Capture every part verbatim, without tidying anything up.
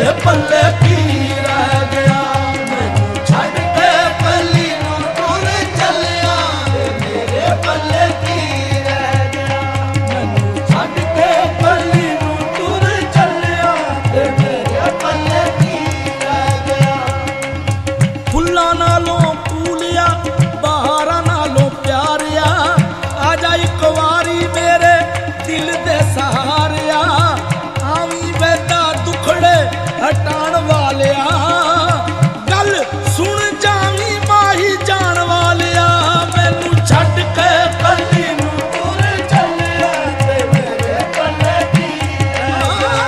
पल्ले की रह गया। मैनू छड्ड के पल्ली नूं तुर चलिया मेरे पल्ले की रह गया। मैनू छड्ड के पल्ली नूं तुर चलिया मेरे पल्ले की रह गया। फुल्लां नालों फूलिया बहारां नालों प्यारिया आजा इक वारी मेरे दिल दे सहारिया। आवी वैदा दुखड़े हटाण वालिया गल सुन जावी माही जान वालिया। मैनू छड्ड के पल्ली नूं तुर चलिया ते मेरे पल्ले की रह गया।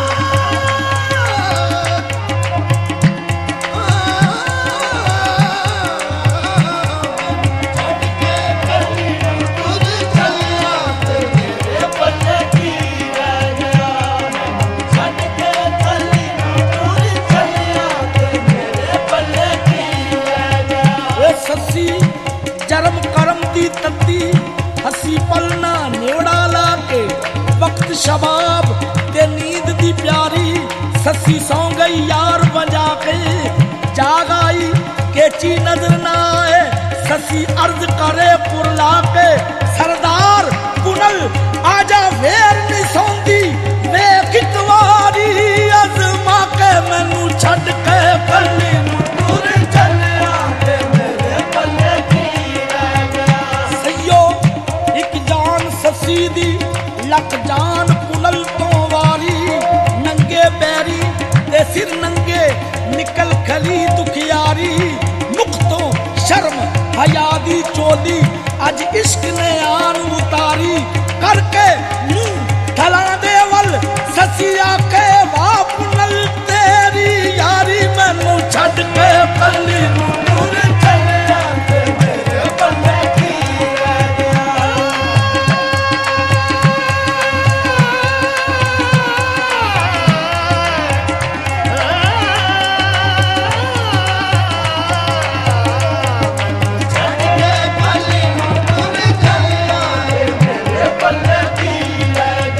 छड्ड के पल्ली नूं तुर चलिया ते मेरे पल्ले की रह गया। छड्ड के पल्ली नूं तुर चलिया ते मेरे पल्ले की रह गया। ए सस्सी जरम करम दी तत्ती हसी पलना नेड़ा ला के वक्त शबाब ते नींद दी प्यारी। सस्सी सौ गई यार बजा के जाग आई केची नजर ना आए। सस्सी अर्ज करे पुरला के सरदार पुनल आजा वेर नहीं सौंदी वेख इक वारी अजमा के। मैनू छड्ड के पल्ली नूं तुर चलिया ते मेरे पल्ले की रह गया। सईयो इक जान सस्सी दी लख जान पुनल तो वारी। नंगे बैरी ते सिर नंगे निकल खली दुखियारी। मुख तो शर्म हया दी चोली अज इश्क ने आन उतारी। करके मुंह थला दे वल सस्सी आके वाह पुनल तेरी यारी। मैनू छड्ड के पल्ली नूं तुर चलिया ते मेरे पल्ले की रह गया। छड्ड के पल्ली नूं तुर चलिया ते मेरे पल्ले की रह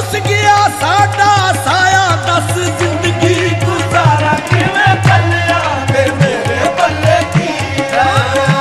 रुस गया साडा साया दस जिंदगी गुजारा किवें चलिया ते मेरे पल्ले की रह गया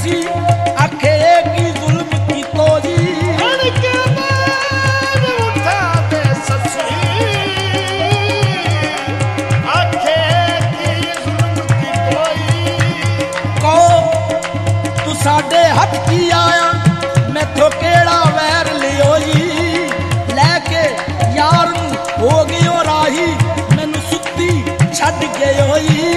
सी आखे की जुल्म की तो जी के बाद उठा दे ससी आखे की जुल्म की कोई को तू साडे हथ की आया मैथों केड़ा वैर लियोई लैके यार नू हो गयो राही मैनू सुत्ती छड्ड गयोई